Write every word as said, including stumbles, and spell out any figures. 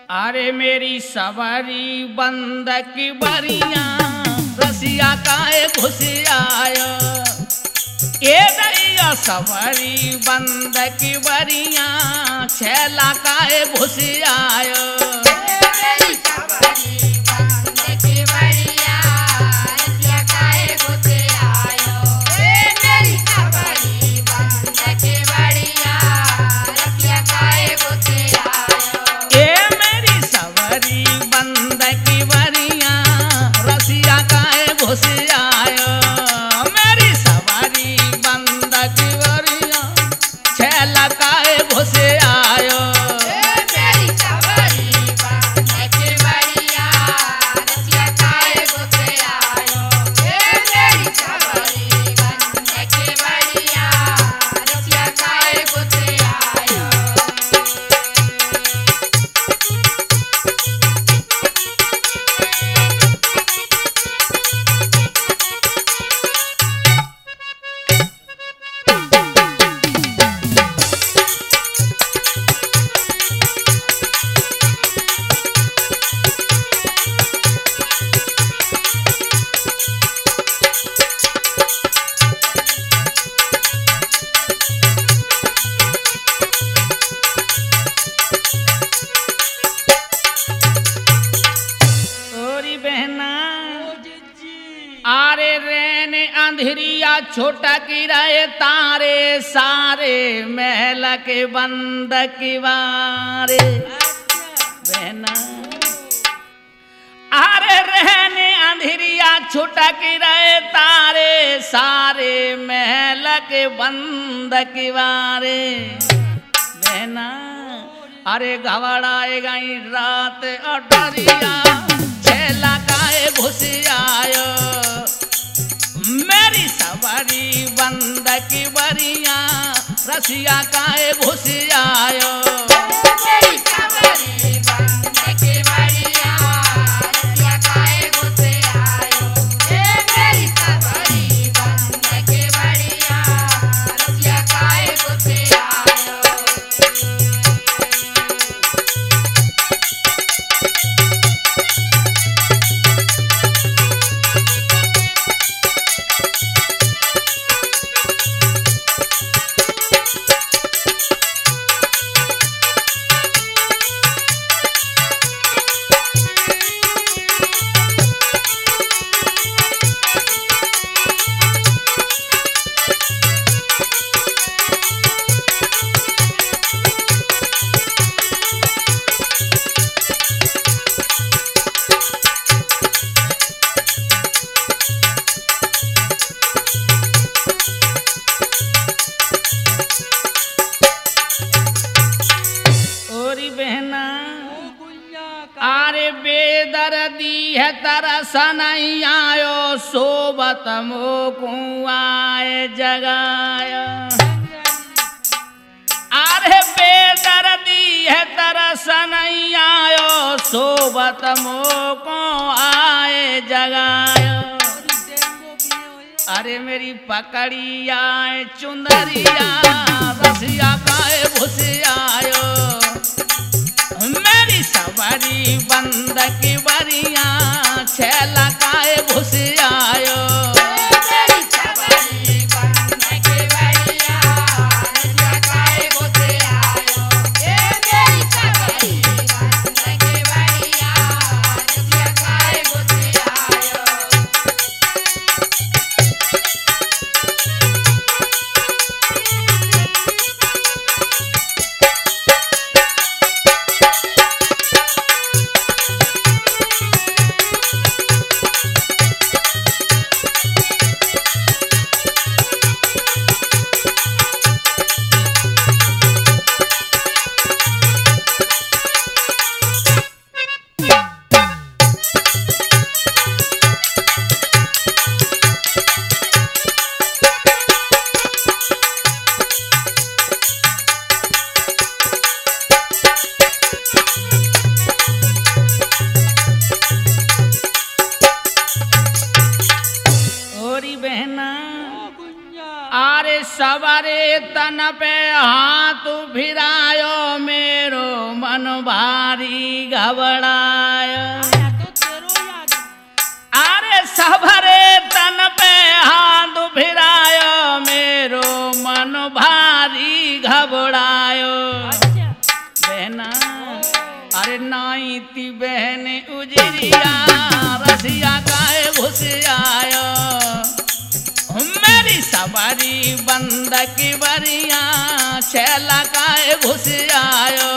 अरे मेरी सवारी बंद की बरिया रसिया काए घुस आयो। ए दैया सवारी बंद की बरिया छेला काए घुस आयो। मेरी सवारी बंद की बरिया रसिया काए घुस आयो। ए मेरी सवारी बंद की बरिया रसिया काए घुस आयो। ए मेरी सवारी बंद की बरिया रसिया काए घुस आयो। मेरी सवारी बंद की बरिया छेला काए घुस आयो। ए मेरी सवारी बंद की बरिया रसिया काए घुस आयो। ए मेरी सवारी बंद की बरिया रसिया काए घुस आयो। ओरी बहना आरे रहने अंधेरिया छोटा किराए तारे सारे महल के बंद किवारे। बहना आरे रहने अंधेरिया छोटा किराए तारे सारे महल के बंद किवारे। बहना अरे घबराए गई रात अटरिया छेला काए घुस आयो। मेरी सवारी बंद की बरिया रसिया काए घुस आयो। मेरी सवारी बंद की बरिया रसिया काए घुस आयो। ए मेरी सवारी बंद की बरिया रसिया काए घुस आयो। ओरी बहना आरे बेदर्दी है तरस नहीं आयो सोबत मोकू आए जगाया। आरे बेदर्दी है तरस नहीं आयो सोबत मोको आए जगाया। अरे मेरी पकड़ी आए चुंदरिया रसिया काए घुस आयो। मेरी सवारी बंद की बरिया छेला काए घुस आयो। मेरी सवारी बंद की बरिया रसिया काए घुस आयो। ए मेरी सवारी बंद की बरिया रसिया काए घुस आयो। सवारे तन पे हाथ फिरायो मेरो मन मन भारी घबरायो आया तो तेरो याद अरे सबरे तन पे हाथ फिरायो मेरो मन भारी घबरायो अच्छा बहना अरे नाई ती बहन उजरिया रसिया काए घुस आयो मेरी सवारी बंद की बरिया छैला काए घुस आयो